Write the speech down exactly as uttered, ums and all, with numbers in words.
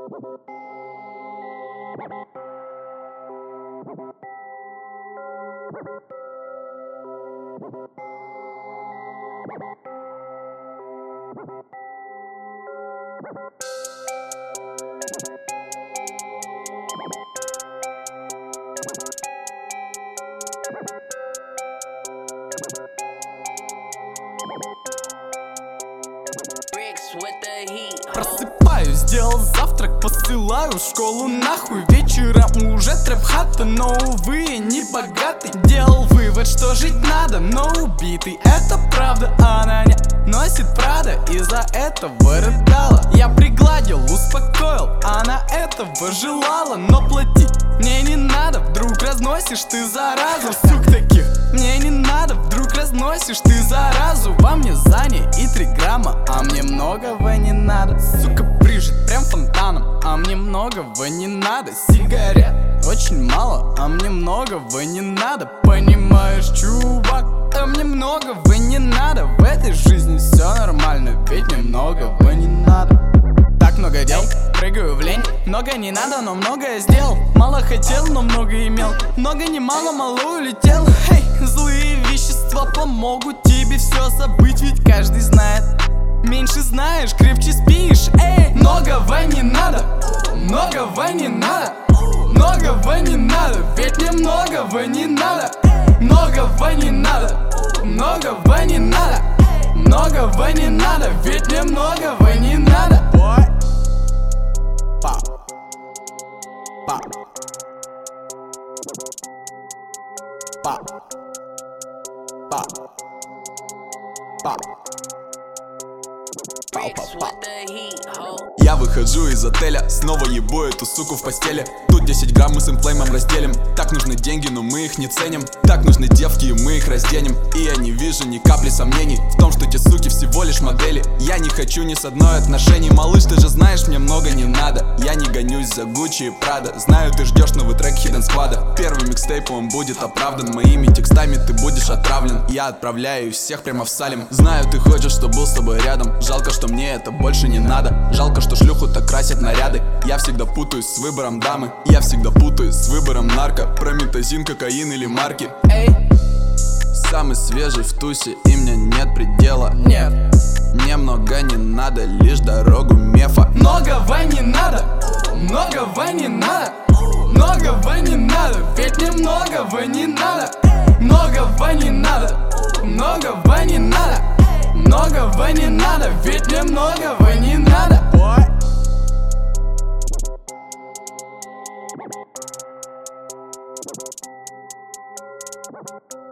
Просыпаюсь, сделал завтрак, посылаю в школу нахуй. Вечером уже трэп-хата, но увы, я не богатый. Делал вывод, что жить надо, но убитый. Это правда, она не носит Прада, из-за этого рыдала. Я пригладил, успокоил, она этого желала. Но платить мне не надо, вдруг разносишь ты заразу. Сук таких мне не надо, вдруг разносишь ты заразу. Во мне Заня и три грамма, а мне многого не надо. Сука, брижет прям фонтаном, а мне многого не надо. Сигарет очень мало, а мне многого не надо. Понимаешь, чувак, а мне многого не надо. В этой жизни все нормально, ведь мне многого не надо. Так много дел, прыгаю в лень. Много не надо, но многое сделал. Мало хотел, но много имел. Много не мало, мало улетел. Эй, злые вещества помогут тебе все забыть, ведь каждый знает. Меньше знаешь, крепче спишь. Эй, многого не надо, многого не надо, многого не надо, ведь мне многого не надо. Многого не надо, многого не надо, многого не надо, ведь мне многого не надо. Пап, пап, пап, пап, пап. Я выхожу из отеля, снова ебу эту суку в постели. Тут десять грамм мы с имплеймом разделим. Так нужны деньги, но мы их не ценим. Так нужны девки, и мы их разденем. И я не вижу ни капли сомнений в том, что те суки всего лишь модели. Я не хочу ни с одной отношений. Малыш, ты же знаешь, мне много не надо. Я не гонюсь за Гуччи и Прада. Знаю, ты ждешь новый трек Hidden Squad. Первый микстейп, он будет оправдан. Моими текстами ты будешь отравлен. Я отправляю всех прямо в Салем. Знаю, ты хочешь, чтобы был с тобой рядом. Жалко, что мне это больше не надо. Жалко, что шлюху так красят наряды. Я всегда путаюсь с выбором дамы. Я всегда путаюсь с выбором нарко. Прометазин, кокаин или марки. Эй, самый свежий в тусе, и мне нет предела. Нет, мне много не надо, лишь дорогу мефа. Многого не надо, многого не надо, многого не надо, ведь мне многого не надо. Многого не надо, многого не надо, многого не надо, ведь мне многого не надо. Boy.